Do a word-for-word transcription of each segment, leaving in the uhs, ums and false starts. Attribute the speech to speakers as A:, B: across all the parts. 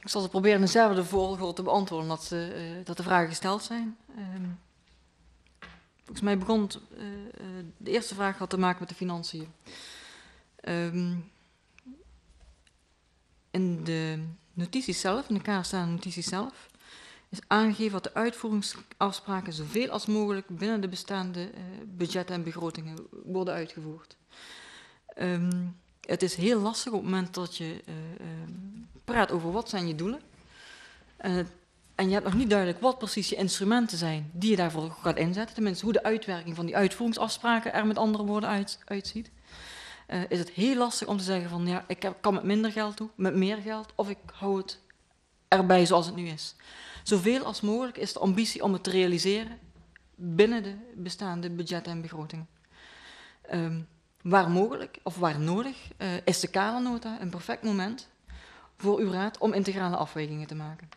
A: Ik zal ze proberen in dezelfde volgorde te beantwoorden dat, ze, uh, dat de vragen gesteld zijn. Um, volgens mij begon uh, uh, de eerste vraag had te maken met de financiën. Um, in de notities zelf, in de kader staande notities zelf, is aangegeven dat de uitvoeringsafspraken zoveel als mogelijk binnen de bestaande uh, budgetten en begrotingen worden uitgevoerd. Um, het is heel lastig op het moment dat je uh, uh, praat over wat zijn je doelen. Uh, en je hebt nog niet duidelijk wat precies je instrumenten zijn die je daarvoor gaat inzetten. Tenminste, hoe de uitwerking van die uitvoeringsafspraken er met andere woorden uit, uitziet. Uh, is het heel lastig om te zeggen van ja, ik heb, kan met minder geld toe, met meer geld, of ik hou het erbij zoals het nu is. Zoveel als mogelijk is de ambitie om het te realiseren binnen de bestaande budgetten en begrotingen. Um, waar mogelijk of waar nodig uh, is de kadernota een perfect moment voor uw raad om integrale afwegingen te maken.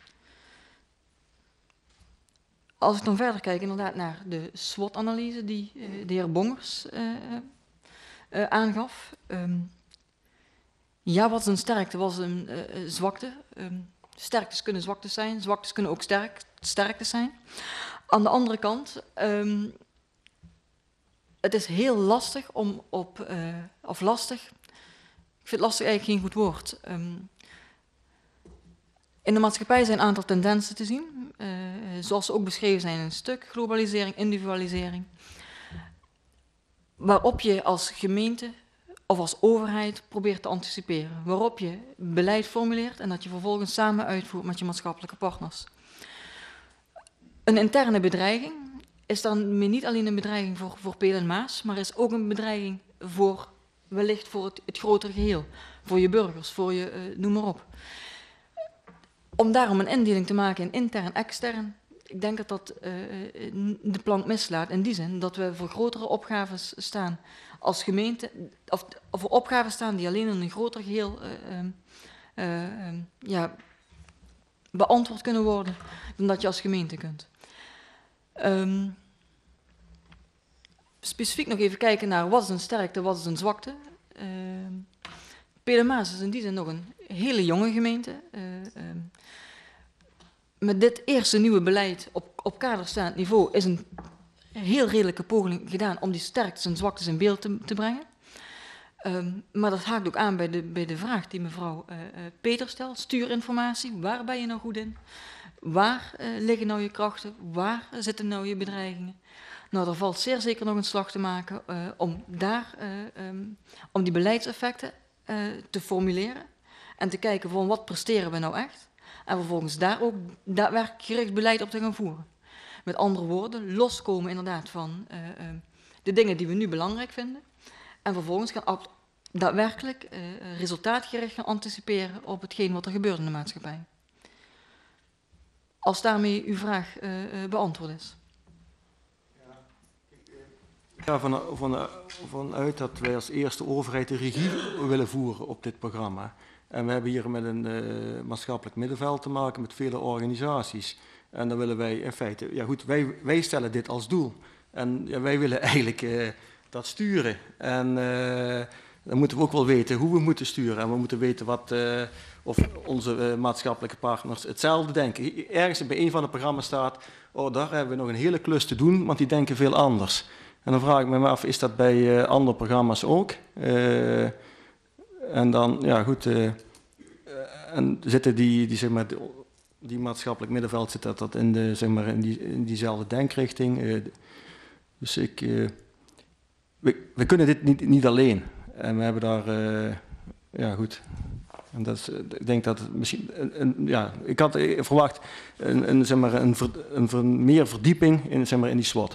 A: Als ik dan verder kijk inderdaad naar de SWOT-analyse die uh, de heer Bongers uh, uh, aangaf. Um, ja, wat is een sterkte, wat is een uh, zwakte? Um, sterktes kunnen zwaktes zijn, zwaktes kunnen ook sterk, sterktes zijn. Aan de andere kant, um, het is heel lastig om op, uh, of lastig, ik vind lastig eigenlijk geen goed woord. Um, in de maatschappij zijn een aantal tendensen te zien, uh, zoals ze ook beschreven zijn in een stuk, globalisering, individualisering, waarop je als gemeente of als overheid probeert te anticiperen, waarop je beleid formuleert en dat je vervolgens samen uitvoert met je maatschappelijke partners. Een interne bedreiging is dan niet alleen een bedreiging voor, voor Peel en Maas, maar is ook een bedreiging voor, wellicht voor het, het grotere geheel, voor je burgers, voor je, uh, noem maar op. Om daarom een indeling te maken in intern en extern, ik denk dat dat uh, de plank mislaat in die zin dat we voor grotere opgaves staan als gemeente, of, of voor opgaven staan die alleen in een groter geheel uh, uh, uh, ja, beantwoord kunnen worden dan dat je als gemeente kunt. Um, specifiek nog even kijken naar wat is een sterkte, wat is een zwakte. Uh, Peel en Maas is in die zin nog een hele jonge gemeente. Uh, um, met dit eerste nieuwe beleid op, op kaderstaand niveau is een heel redelijke poging gedaan om die sterktes en zwaktes in beeld te, te brengen. Um, maar dat haakt ook aan bij de, bij de vraag die mevrouw uh, uh, Peter stelt. Stuurinformatie, waar ben je nou goed in? Waar uh, liggen nou je krachten? Waar zitten nou je bedreigingen? Nou, er valt zeer zeker nog een slag te maken uh, om daar, uh, um, om die beleidseffecten uh, te formuleren en te kijken van wat presteren we nou echt en vervolgens daar ook daadwerkelijk gericht beleid op te gaan voeren. Met andere woorden, loskomen inderdaad van uh, uh, de dingen die we nu belangrijk vinden en vervolgens gaan daadwerkelijk uh, resultaatgericht gaan anticiperen op hetgeen wat er gebeurt in de maatschappij. Als daarmee uw vraag uh, uh, beantwoord is.
B: Ik ga van, van, vanuit dat wij als eerste overheid de regie willen voeren op dit programma. En we hebben hier met een uh, maatschappelijk middenveld te maken met vele organisaties. En dan willen wij in feite, ja goed, wij, wij stellen dit als doel. En ja, wij willen eigenlijk uh, dat sturen. En uh, dan moeten we ook wel weten hoe we moeten sturen. En we moeten weten wat, uh, of onze uh, maatschappelijke partners hetzelfde denken. Ergens bij een van de programma's staat, oh daar hebben we nog een hele klus te doen, want die denken veel anders. En dan vraag ik me af, is dat bij uh, andere programma's ook? Uh, en dan, ja goed, uh, en zitten die, die, zeg maar, die maatschappelijk middenveld, zit dat, dat in, de, zeg maar, in, die, in diezelfde denkrichting? Uh, dus ik, uh, we, we kunnen dit niet, niet alleen. En we hebben daar, uh, ja goed, en dat is, ik denk dat het misschien, een, een, ja, ik had verwacht een, een, zeg maar, een, ver, een ver, meer verdieping in, zeg maar, in die SWOT.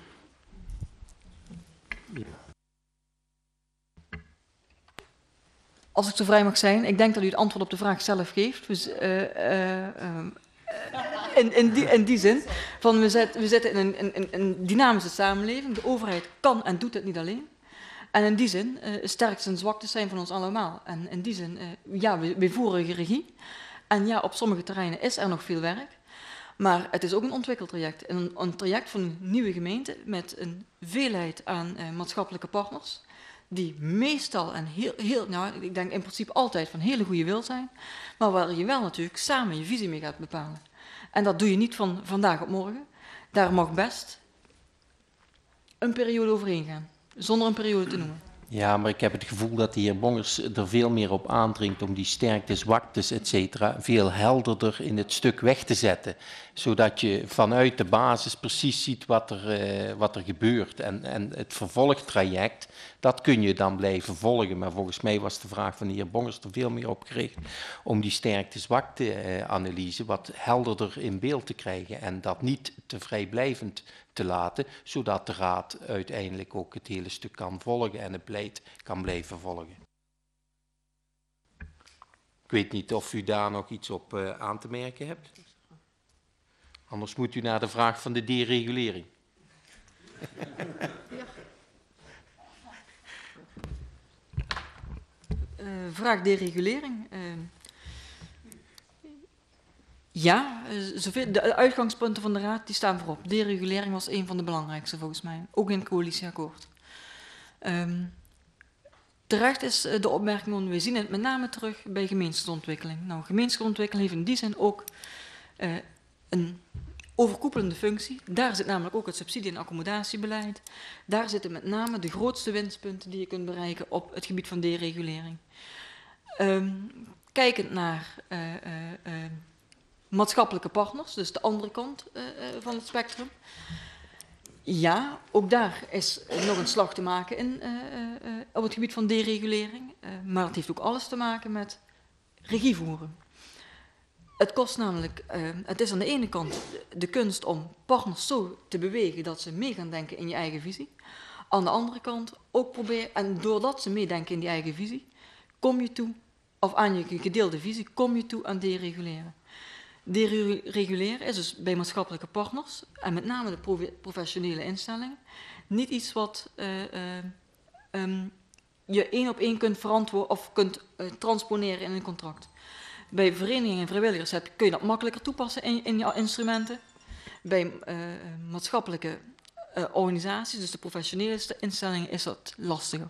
A: Als ik zo vrij mag zijn, ik denk dat u het antwoord op de vraag zelf geeft. Dus, uh, uh, uh, in, in, die, in die zin, van we, zet, we zitten in een, in, in een dynamische samenleving. De overheid kan en doet het niet alleen. En in die zin, uh, sterktes en zwaktes zijn van ons allemaal. En in die zin, uh, ja, we, we voeren regie. En ja, op sommige terreinen is er nog veel werk. Maar het is ook een ontwikkeltraject. Een, een traject van een nieuwe gemeente met een veelheid aan uh, maatschappelijke partners. die meestal en heel, heel, nou, ik denk in principe altijd van hele goede wil zijn, maar waar je wel natuurlijk samen je visie mee gaat bepalen. En dat doe je niet van vandaag op morgen. Daar mag best een periode overheen gaan, zonder een periode te noemen.
C: Ja, maar ik heb het gevoel dat de heer Bongers er veel meer op aandringt om die sterktes, zwaktes, et cetera veel helderder in het stuk weg te zetten. Zodat je vanuit de basis precies ziet wat er, uh, wat er gebeurt. En, en het vervolgtraject, dat kun je dan blijven volgen. Maar volgens mij was de vraag van de heer Bongers er veel meer op gericht om die sterkte-zwakte-analyse wat helderder in beeld te krijgen. En dat niet te vrijblijvend te laten, zodat de Raad uiteindelijk ook het hele stuk kan volgen en het beleid kan blijven volgen. Ik weet niet of u daar nog iets op uh, aan te merken hebt. Anders moet u naar de vraag van de deregulering.
A: Ja. Uh, vraag deregulering. Uh, ja, uh, zoveel, de uitgangspunten van de Raad die staan voorop. Deregulering was een van de belangrijkste volgens mij, ook in het coalitieakkoord. Um, terecht is de opmerking, want we zien het met name terug bij gemeenschapsontwikkeling. Nou, gemeenschapsontwikkeling heeft in die zin ook uh, een overkoepelende functie. Daar zit namelijk ook het subsidie- en accommodatiebeleid. Daar zitten met name de grootste winstpunten die je kunt bereiken op het gebied van deregulering. Um, kijkend naar uh, uh, uh, maatschappelijke partners, dus de andere kant uh, uh, van het spectrum. Ja, ook daar is nog een slag te maken in, uh, uh, op het gebied van deregulering. Uh, maar het heeft ook alles te maken met regie voeren. Het kost namelijk, uh, het is aan de ene kant de, de kunst om partners zo te bewegen dat ze mee gaan denken in je eigen visie. Aan de andere kant ook proberen, en doordat ze meedenken in die eigen visie, kom je toe, of aan je gedeelde visie, kom je toe aan dereguleren. Dereguleren is dus bij maatschappelijke partners, en met name de professionele instellingen, niet iets wat uh, uh, um, je één op één kunt verantwoorden of kunt uh, transponeren in een contract. Bij verenigingen en vrijwilligers heb, kun je dat makkelijker toepassen in, in je instrumenten. Bij uh, maatschappelijke uh, organisaties, dus de professionele instellingen, is dat lastiger.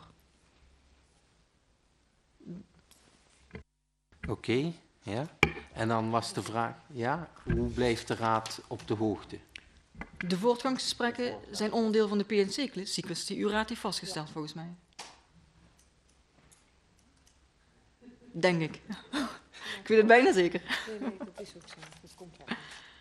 C: Oké, okay, ja. En dan was de vraag, ja, hoe blijft de Raad op de hoogte?
A: De voortgangsgesprekken zijn onderdeel van de P N C-cyclus die uw Raad heeft vastgesteld, volgens mij. Denk ik. Ik weet het bijna zeker.
D: Nee, nee, dat is ook zo. Dat komt wel.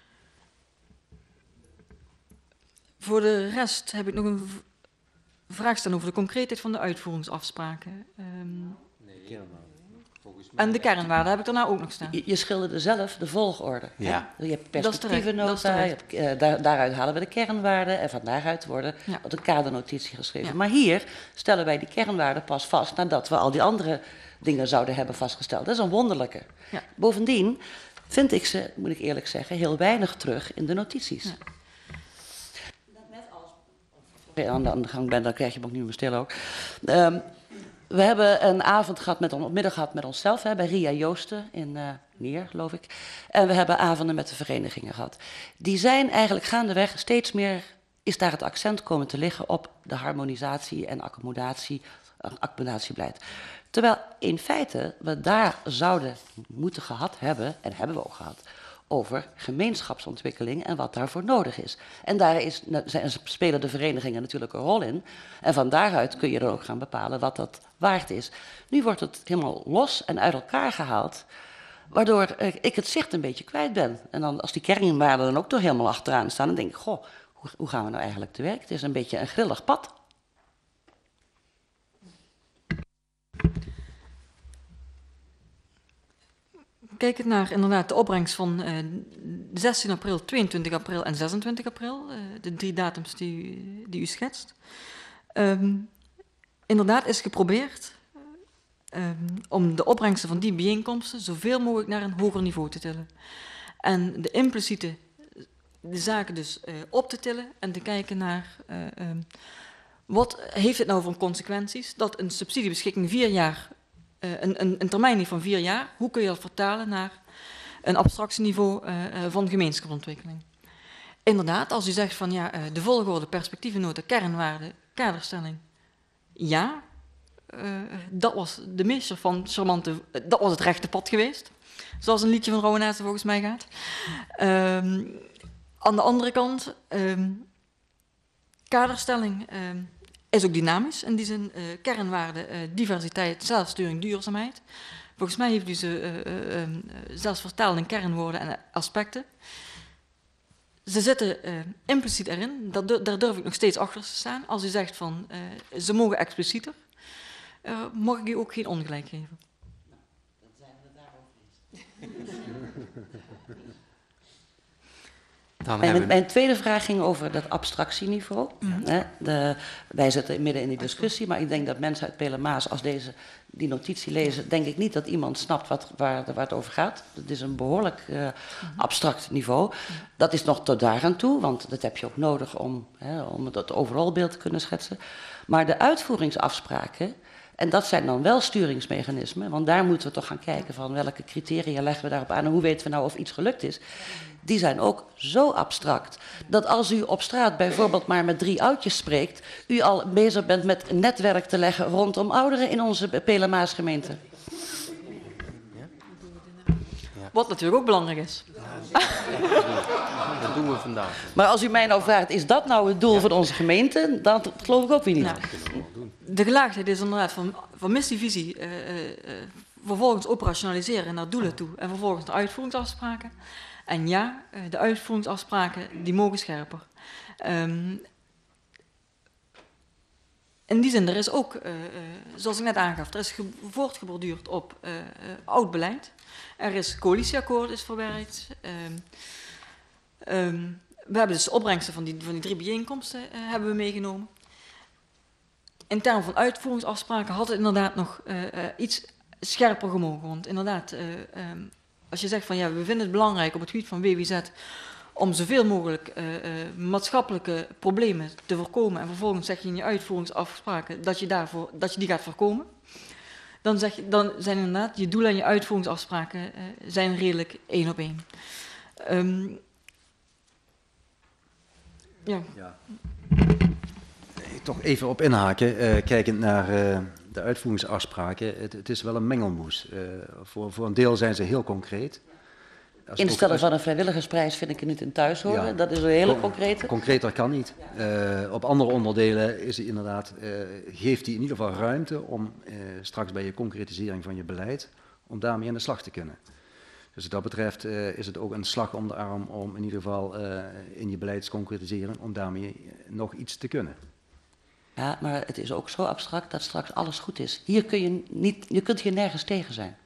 A: Voor de rest heb ik nog een vraag staan over de concreetheid van de uitvoeringsafspraken. Um,
C: nee, volgens mij
A: en de kernwaarden heb ik daarna ook nog staan.
D: Je, je schilderde zelf de volgorde.
C: Ja.
D: Hè? Je hebt perspectievennota, uh, daar, daaruit halen we de kernwaarden en van daaruit worden ja. een kadernotitie geschreven. Ja. Maar hier stellen wij die kernwaarden pas vast nadat we al die andere dingen zouden hebben vastgesteld. Dat is een wonderlijke. Ja. Bovendien vind ik ze, moet ik eerlijk zeggen, heel weinig terug in de notities. Ja. Net als ik aan de, aan de gang ben, dan krijg je me ook niet meer stil ook. Um, we hebben een avond gehad met een middag gehad met onszelf, hè, bij Ria Joosten in uh, Neer, geloof ik. En we hebben avonden met de verenigingen gehad. Die zijn eigenlijk gaandeweg steeds meer, is daar het accent komen te liggen op de harmonisatie en accommodatie, accommodatiebeleid. Terwijl in feite we daar zouden moeten gehad hebben, en hebben we ook gehad, over gemeenschapsontwikkeling en wat daarvoor nodig is. En daar is, spelen de verenigingen natuurlijk een rol in. En van daaruit kun je dan ook gaan bepalen wat dat waard is. Nu wordt het helemaal los en uit elkaar gehaald, waardoor ik het zicht een beetje kwijt ben. En dan als die kernwaarden dan ook toch helemaal achteraan staan, dan denk ik, goh, hoe, hoe gaan we nou eigenlijk te werk? Het is een beetje een grillig pad.
A: Kijkend naar inderdaad de opbrengst van uh, zestien april, tweeëntwintig april en zesentwintig april, uh, de drie datums die, die u schetst. Um, inderdaad is geprobeerd um, om de opbrengsten van die bijeenkomsten zoveel mogelijk naar een hoger niveau te tillen. En de impliciete de zaken dus uh, op te tillen en te kijken naar uh, um, wat heeft het nou voor consequenties dat een subsidiebeschikking vier jaar Uh, een, een, een termijn van vier jaar, hoe kun je dat vertalen naar een abstractieniveau uh, uh, van gemeenschapsontwikkeling? Inderdaad, als u zegt van ja, uh, de volgorde, perspectievennota, kernwaarde, kaderstelling, ja, uh, dat was de meest charmante, charmante uh, dat was het rechte pad geweest. Zoals een liedje van Rauwenaerts volgens mij gaat. Um, aan de andere kant, um, kaderstelling um, is ook dynamisch. In die zin, uh, kernwaarden, uh, diversiteit, zelfsturing, duurzaamheid. Volgens mij heeft u ze uh, uh, uh, zelfs vertaald in kernwoorden en aspecten. Ze zitten uh, impliciet erin, dat, daar durf ik nog steeds achter te staan. Als u zegt van, uh, ze mogen explicieter, uh, mag ik u ook geen ongelijk geven.
D: Dan zijn we het daarover eens.
C: Dan
D: mijn,
C: hebben...
D: mijn tweede vraag ging over dat abstractieniveau.
A: Mm-hmm.
D: De, wij zitten midden in die discussie, maar ik denk dat mensen uit Pelemaas, als deze die notitie lezen, denk ik niet dat iemand snapt wat, waar, waar het over gaat. Het is een behoorlijk uh, abstract niveau. Dat is nog tot daar aan toe, want dat heb je ook nodig om, hè, om dat overal beeld te kunnen schetsen. Maar de uitvoeringsafspraken, en dat zijn dan wel sturingsmechanismen, want daar moeten we toch gaan kijken van welke criteria leggen we daarop aan en hoe weten we nou of iets gelukt is. Die zijn ook zo abstract, dat als u op straat bijvoorbeeld maar met drie oudjes spreekt, u al bezig bent met een netwerk te leggen rondom ouderen in onze Pelemaasgemeente.
A: Wat natuurlijk ook belangrijk is.
C: Dat doen we vandaag.
D: Maar als u mij nou vraagt, is dat nou het doel van onze gemeente, dan geloof ik ook weer niet.
A: Nou, de gelaagdheid is inderdaad van, van missievisie, uh, uh, vervolgens operationaliseren naar doelen toe en vervolgens de uitvoeringsafspraken. En ja, de uitvoeringsafspraken die mogen scherper. Um, in die zin, er is ook, uh, uh, zoals ik net aangaf, er is voortgeborduurd op uh, uh, oud beleid. Er is coalitieakkoord is verwerkt. Um, um, we hebben dus de opbrengsten van die, van die drie bijeenkomsten uh, hebben we meegenomen. In termen van uitvoeringsafspraken had het inderdaad nog uh, uh, iets scherper gemogen. Want inderdaad, uh, um, als je zegt van ja, we vinden het belangrijk op het gebied van W W Z om zoveel mogelijk uh, uh, maatschappelijke problemen te voorkomen en vervolgens zeg je in je uitvoeringsafspraken dat je, daarvoor, dat je die gaat voorkomen, dan, zeg je, dan zijn inderdaad je doelen en je uitvoeringsafspraken uh, zijn redelijk één op één. Um, ja.
E: Ja. Toch even op inhaken, uh, kijkend naar uh, de uitvoeringsafspraken. Het, het is wel een mengelmoes. Uh, voor, voor een deel zijn ze heel concreet.
D: Instellen van een vrijwilligersprijs vind ik er niet in thuis horen. Ja, dat is een hele con concrete.
E: Concreter kan niet. Uh, op andere onderdelen is het inderdaad, uh, geeft die in ieder geval ruimte om uh, straks bij je concretisering van je beleid, om daarmee aan de slag te kunnen. Dus wat dat betreft uh, is het ook een slag om de arm om in ieder geval uh, in je beleid te concretiseren, om daarmee nog iets te kunnen.
D: Ja, maar het is ook zo abstract dat straks alles goed is. Hier kun je niet, je kunt hier nergens tegen zijn.